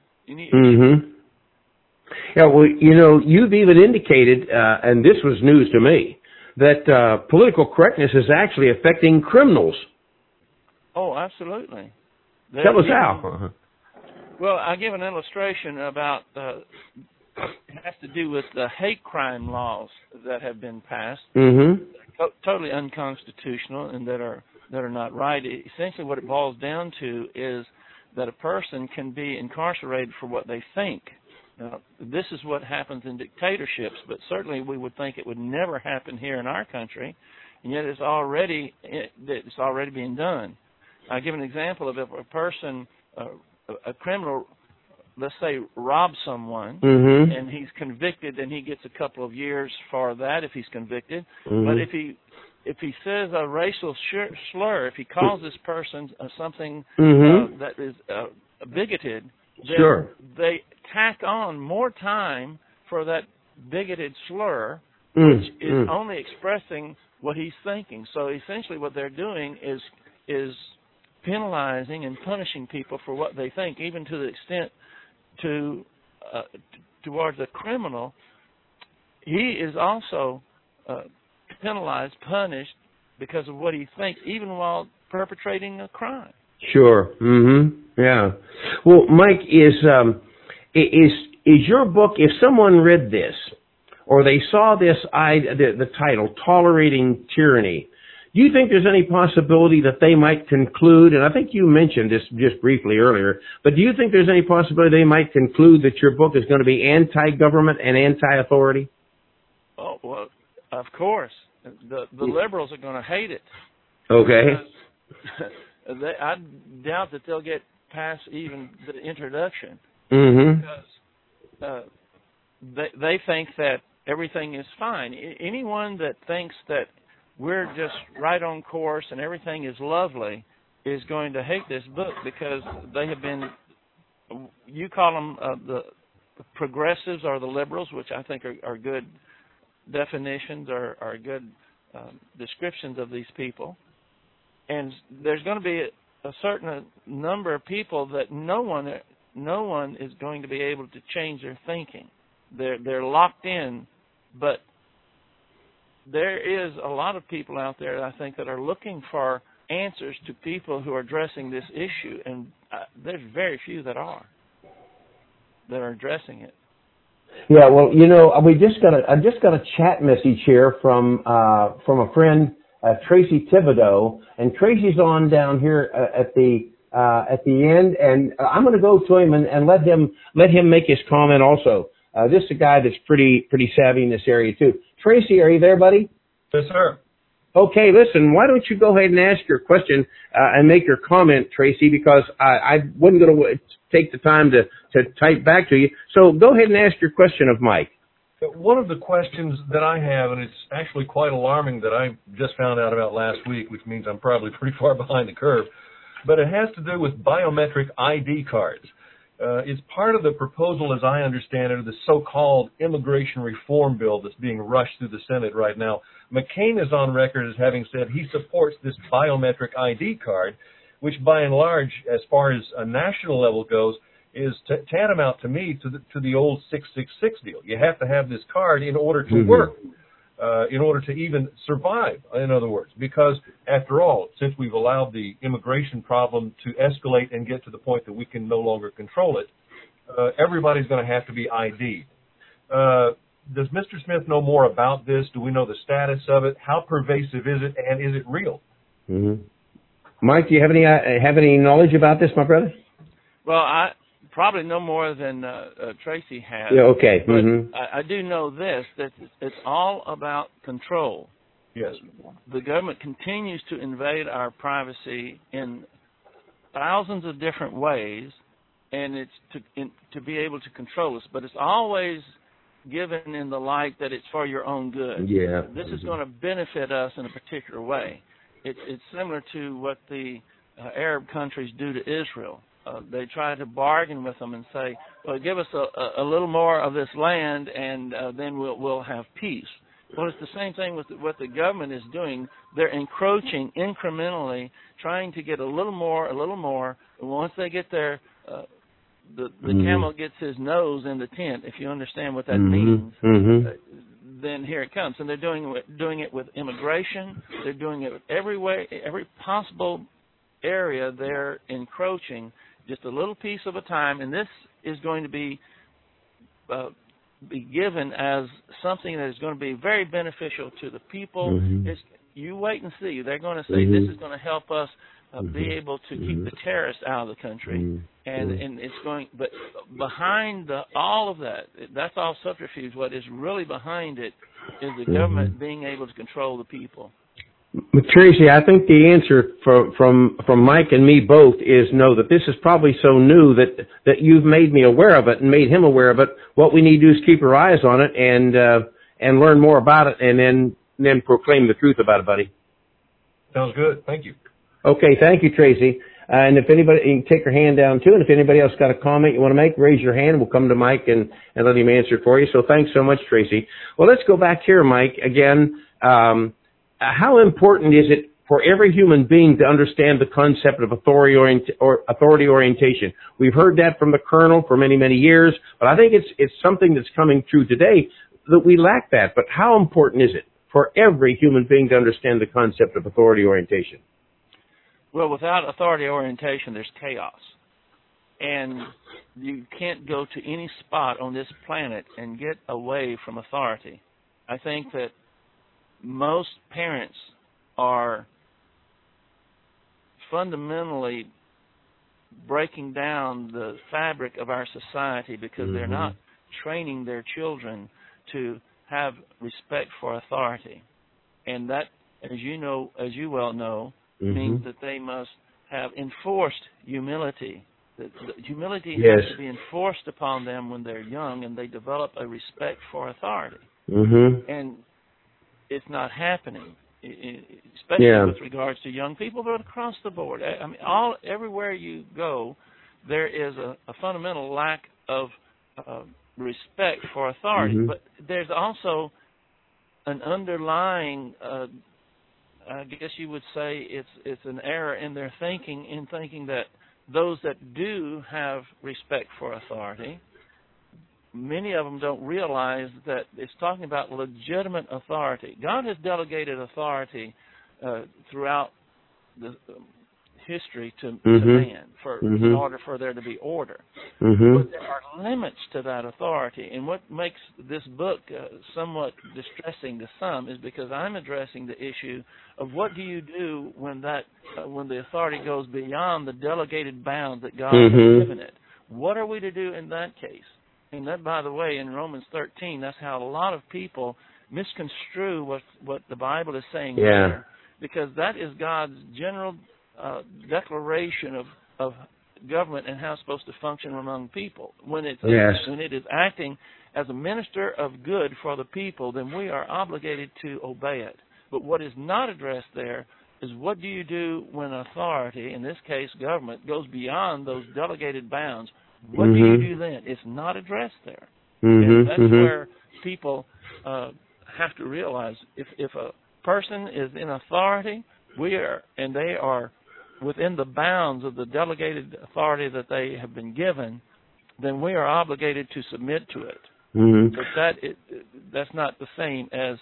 Yeah, well, you know, you've even indicated, and this was news to me, that political correctness is actually affecting criminals.
Oh, absolutely.
Tell us how.
Well, I'll give an illustration about, it has to do with the hate crime laws that have been passed. Totally unconstitutional and that are not right. Essentially what it boils down to is that a person can be incarcerated for what they think. Now, this is what happens in dictatorships, but certainly we would think it would never happen here in our country, and yet it's already being done. I'll give an example of if a person, a criminal, let's say, robs someone, and he's convicted, and he gets a couple of years for that if he's convicted. But if he if he says a racial slur, if he calls this person something that is bigoted, then they tack on more time for that bigoted slur, which is only expressing what he's thinking. So essentially what they're doing is penalizing and punishing people for what they think, even to the extent towards a criminal. He is also penalized, punished because of what he thinks, even while perpetrating a crime.
Sure. Yeah. Well, Mike, is your book, if someone read this or they saw this, the title, Tolerating Tyranny, do you think there's any possibility that they might conclude, and I think you mentioned this just briefly earlier, but do you think there's any possibility they might conclude that your book is going to be anti-government and anti-authority?
Oh, well, of course. The liberals are going to hate it.
Okay.
I doubt that they'll get past even the introduction. Because they think that everything is fine. Anyone that thinks that we're just right on course and everything is lovely is going to hate this book, because they have been, you call them the progressives or the liberals, which I think are good definitions or are good descriptions of these people. And there's going to be a certain number of people that no one is going to be able to change their thinking. They're locked in, but there is a lot of people out there, I think, that are looking for answers to people who are addressing this issue, and there's very few that are addressing it.
Yeah, well, I just got a chat message here from a friend, Tracy Thibodeau, and Tracy's on down here at the end, and I'm going to go to him and let him make his comment also. This is a guy that's pretty savvy in this area too. Tracy, are you there, buddy?
Yes, sir.
Okay, listen, why don't you go ahead and ask your question and make your comment, Tracy, because I wasn't going to take the time to type back to you. So go ahead and ask your question of Mike.
One of the questions that I have, and it's actually quite alarming that I just found out about last week, which means I'm probably pretty far behind the curve, but it has to do with biometric ID cards. It's part of the proposal, as I understand it, of the so-called immigration reform bill that's being rushed through the Senate right now. McCain is on record as having said he supports this biometric ID card, which by and large, as far as a national level goes, is tantamount to me to the old 666 deal. You have to have this card in order to work, in order to even survive, in other words, because after all, since we've allowed the immigration problem to escalate and get to the point that we can no longer control it, everybody's going to have to be ID'd. Does Mr. Smith know more about this? Do we know the status of it? How pervasive is it, and is it real?
Mike, do you have any knowledge about this, my brother?
Well, I probably no more than Tracy has.
Yeah, okay.
But I do know this, that it's all about control.
Yes.
The government continues to invade our privacy in thousands of different ways, and it's to be able to control us. But it's always given in the light that it's for your own good.
Yeah.
This is going to benefit us in a particular way. It's similar to what the Arab countries do to Israel. They try to bargain with them and say, well, give us a little more of this land, and then we'll have peace. Well, it's the same thing with what the government is doing. They're encroaching incrementally, trying to get a little more. And once they get there, the camel gets his nose in the tent, if you understand what that means. Then here it comes. And they're doing it with immigration. They're doing it with every way, every possible area they're encroaching, just a little piece of a time, and this is going to be given as something that is going to be very beneficial to the people. You wait and see. They're going to say this is going to help us be able to keep the terrorists out of the country, and it's going. But behind all of that, that's all subterfuge. What is really behind it is the government being able to control the people.
Tracy, I think the answer from Mike and me both is no, that this is probably so new that you've made me aware of it and made him aware of it. What we need to do is keep our eyes on it and learn more about it, and then then proclaim the truth about it, buddy.
Sounds good. Thank you.
Okay, thank you, Tracy. And if anybody, you can take your hand down too. And if anybody else got a comment you want to make, raise your hand. We'll come to Mike and let him answer for you. So thanks so much, Tracy. Well, let's go back here, Mike. Again, how important is it for every human being to understand the concept of authority orientation? We've heard that from the Colonel for many, many years, but I think it's something that's coming true today that we lack that. But how important is it for every human being to understand the concept of authority orientation?
Well, without authority orientation, there's chaos. And you can't go to any spot on this planet and get away from authority. I think that most parents are fundamentally breaking down the fabric of our society because they're not training their children to have respect for authority. And that, as you well know, means that they must have enforced humility. Humility has to be enforced upon them when they're young and they develop a respect for authority. And it's not happening, especially with regards to young people, but across the board. I mean, everywhere you go, there is a fundamental lack of respect for authority. But there's also an underlying I guess you would say it's an error in their thinking, in thinking that those that do have respect for authority, many of them don't realize that it's talking about legitimate authority. God has delegated authority throughout the history to man in order for there to be order. But there are limits to that authority. And what makes this book somewhat distressing to some is because I'm addressing the issue of what do you do when the authority goes beyond the delegated bounds that God has given it. What are we to do in that case? And that, by the way, in Romans 13, that's how a lot of people misconstrue what the Bible is saying there, because that is God's general declaration of government and how it's supposed to function among people. When it is acting as a minister of good for the people, then we are obligated to obey it. But what is not addressed there is what do you do when authority, in this case government, goes beyond those delegated bounds? What do you do then? It's not addressed there. And that's where people have to realize if a person is in authority, they are within the bounds of the delegated authority that they have been given, then we are obligated to submit to it. But that's not the same as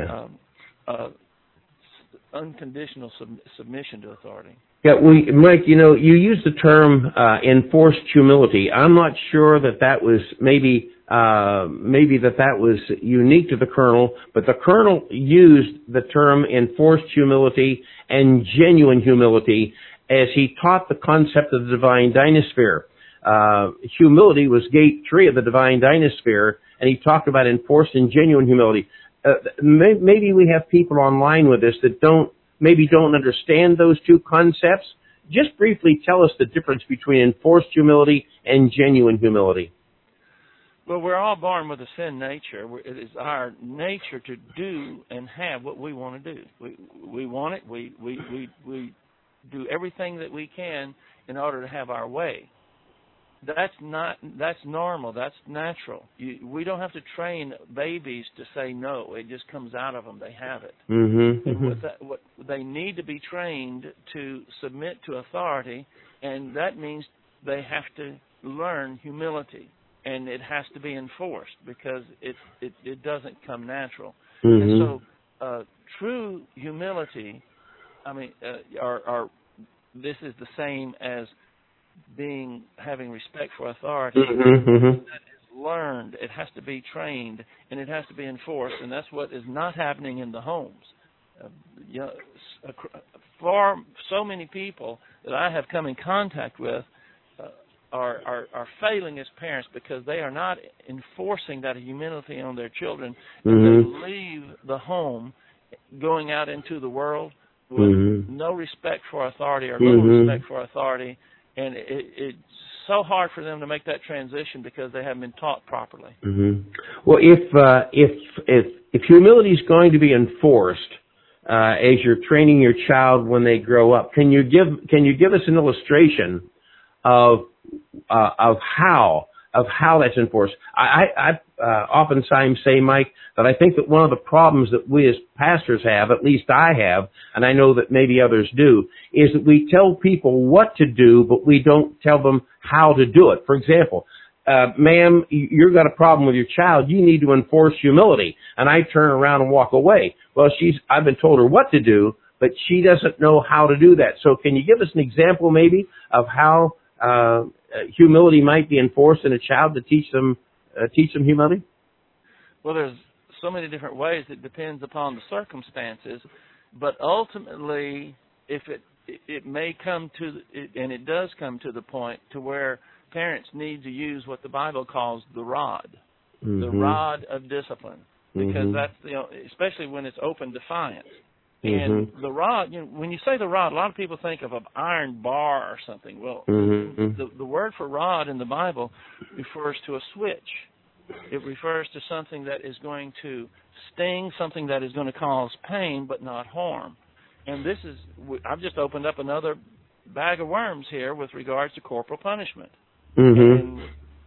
unconditional submission to authority.
Yeah, Mike, you used the term enforced humility. I'm not sure that was maybe that was unique to the Colonel, but the Colonel used the term enforced humility and genuine humility as he taught the concept of the divine dynasphere. Humility was gate 3 of the divine dynasphere, and he talked about enforced and genuine humility. Maybe we have people online with us that don't understand those two concepts. Just briefly tell us the difference between enforced humility and genuine humility.
Well, we're all born with a sin nature. It is our nature to do and have what we want to do. We want it. We do everything that we can in order to have our way. That's normal. That's natural. We don't have to train babies to say no. It just comes out of them. They have it. And what they need to be trained to submit to authority, and that means they have to learn humility, and it has to be enforced because it doesn't come natural. And so true humility, this is the same as having respect for authority. That is learned. It has to be trained, and it has to be enforced, and that's what is not happening in the homes. For so many people that I have come in contact with are failing as parents because they are not enforcing that humility on their children. They leave the home going out into the world with no respect for authority or little respect for authority, And it's so hard for them to make that transition because they haven't been taught properly.
Mm-hmm. Well, if humility is going to be enforced as you're training your child when they grow up, can you give us an illustration of how that's enforced? I oftentimes say, Mike, that I think that one of the problems that we as pastors have, at least I have, and I know that maybe others do, is that we tell people what to do, but we don't tell them how to do it. For example, ma'am, you've got a problem with your child. You need to enforce humility. And I turn around and walk away. Well, I've been told her what to do, but she doesn't know how to do that. So can you give us an example maybe of how humility might be enforced in a child to teach them humility?
Well, there's so many different ways. It depends upon the circumstances, but ultimately, if it may come to, and it does come to the point to where parents need to use what the Bible calls the rod, mm-hmm. the rod of discipline, because mm-hmm. that's especially when it's open defiance. And mm-hmm. the rod, when you say the rod, a lot of people think of an iron bar or something. Well, mm-hmm. the word for rod in the Bible refers to a switch. It refers to something that is going to sting, something that is going to cause pain but not harm. And I've just opened up another bag of worms here with regards to corporal punishment. Mm-hmm.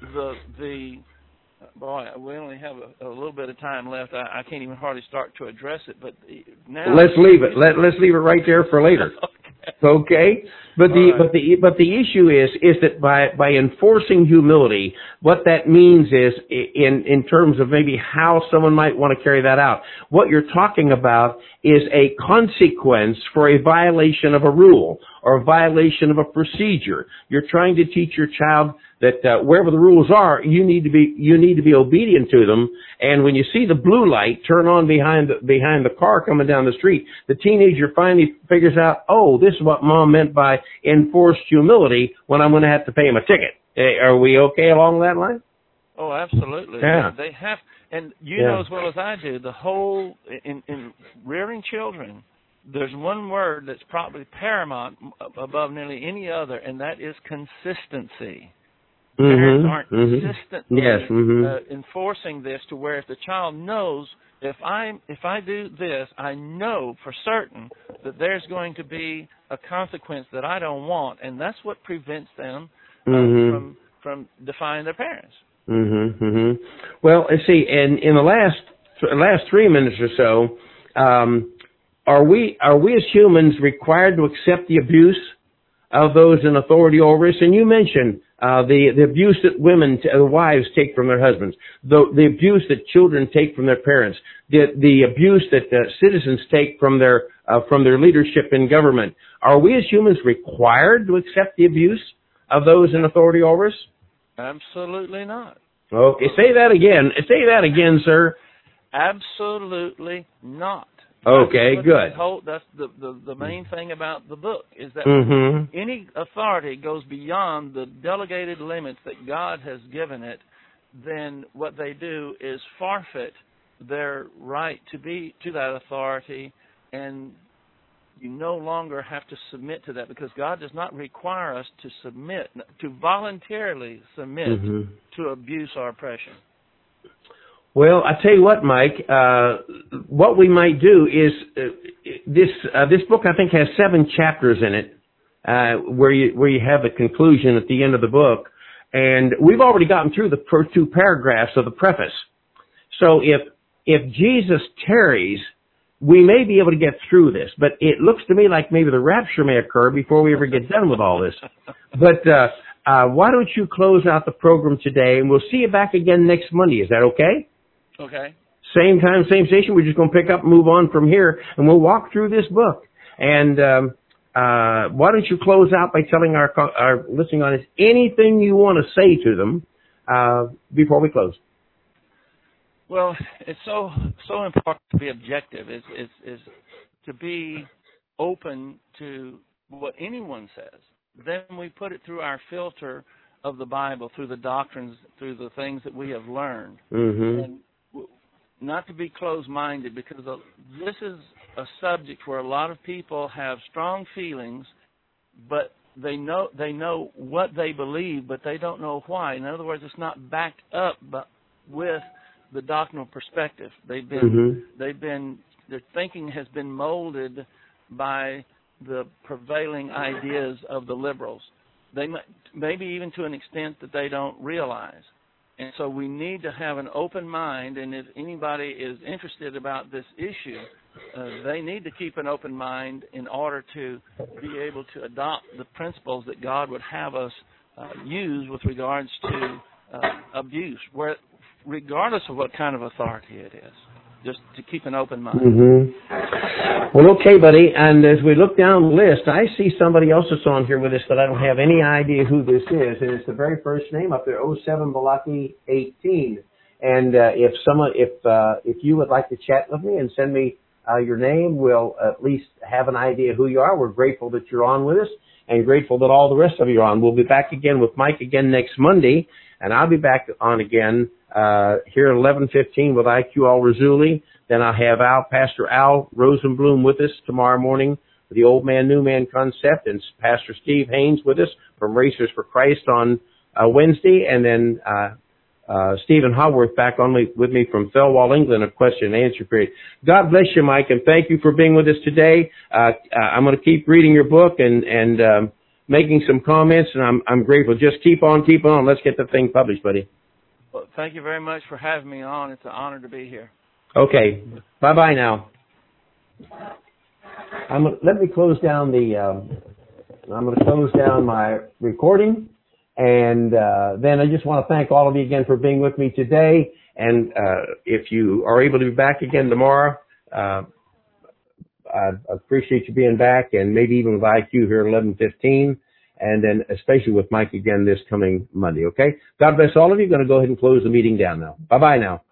And boy, we only have a little bit of time left. I can't even hardly start to address it. But now
let's leave it. Let's leave it right there for later. Okay. But the issue is that by enforcing humility, what that means is in terms of maybe how someone might want to carry that out. What you're talking about is a consequence for a violation of a rule or a violation of a procedure. You're trying to teach your child that wherever the rules are, you need to be obedient to them. And when you see the blue light turn on behind the car coming down the street, the teenager finally figures out, oh, this is what Mom meant by enforced humility when I'm going to have to pay him a ticket. Are we okay along that line?
Oh, absolutely.
Yeah.
They have, and you know as well as I do, the whole in rearing children, there's one word that's probably paramount above nearly any other, and that is consistency. Mm-hmm. Parents aren't consistently enforcing this to where if the child knows if I do this, I know for certain that there's going to be a consequence that I don't want, and that's what prevents them from defying their parents.
Mm-hmm. Mm-hmm. Well, let's see. And in the last 3 minutes or so, are we as humans required to accept the abuse of those in authority over us? And you mentioned the abuse that the wives take from their husbands, the abuse that children take from their parents, the abuse that citizens take from their leadership in government. Are we as humans required to accept the abuse of those in authority over us?
Absolutely not.
Okay, say that again. Say that again, sir.
Absolutely not.
Okay, good.
That's the main thing about the book is that any authority goes beyond the delegated limits that God has given it, then what they do is forfeit their right to that authority, and you no longer have to submit to that because God does not require us to voluntarily submit to abuse or oppression.
Well, I tell you what, Mike. What we might do is this book. I think has 7 chapters in it, where you have the conclusion at the end of the book, and we've already gotten through the first 2 paragraphs of the preface. So if Jesus tarries, we may be able to get through this. But it looks to me like maybe the rapture may occur before we ever get done with all this. But why don't you close out the program today, and we'll see you back again next Monday. Is that okay?
Okay.
Same time, same station. We're just going to pick up and move on from here, and we'll walk through this book. And why don't you close out by telling our listening audience anything you want to say to them before we close?
Well, it's so important to be objective. Is to be open to what anyone says. Then we put it through our filter of the Bible, through the doctrines, through the things that we have learned. And not to be closed-minded, because this is a subject where a lot of people have strong feelings, but they know what they believe, but they don't know why. In other words, it's not backed up with the doctrinal perspective. Their thinking has been molded by the prevailing ideas of the liberals. They maybe even to an extent that they don't realize. And so we need to have an open mind, and if anybody is interested about this issue, they need to keep an open mind in order to be able to adopt the principles that God would have us use with regards to abuse, regardless of what kind of authority it is, just to keep an open mind.
Mm-hmm. Well, okay, buddy, and as we look down the list, I see somebody else that's on here with us that I don't have any idea who this is, and it's the very first name up there, 07 Balaki 18. And if you would like to chat with me and send me your name, we'll at least have an idea who you are. We're grateful that you're on with us, and grateful that all the rest of you are on. We'll be back again with Mike again next Monday, and I'll be back on again here at 11:15 with IQ Al-Razuli. Then I'll have Pastor Al Rosenblum with us tomorrow morning with the Old Man, New Man concept, and Pastor Steve Haynes with us from Racers for Christ on Wednesday, and then Stephen Haworth back on with me from Thelwall, England, a question and answer period. God bless you, Mike, and thank you for being with us today. I'm going to keep reading your book and making some comments, and I'm grateful. Just keep on. Let's get the thing published, buddy.
Well, thank you very much for having me on. It's an honor to be here.
Okay. Bye-bye now. Let me close down I'm going to close down my recording. And then I just want to thank all of you again for being with me today. And if you are able to be back again tomorrow, I appreciate you being back, and maybe even with IQ here at 11:15, and then especially with Mike again this coming Monday, okay? God bless all of you. Going to go ahead and close the meeting down now. Bye-bye now.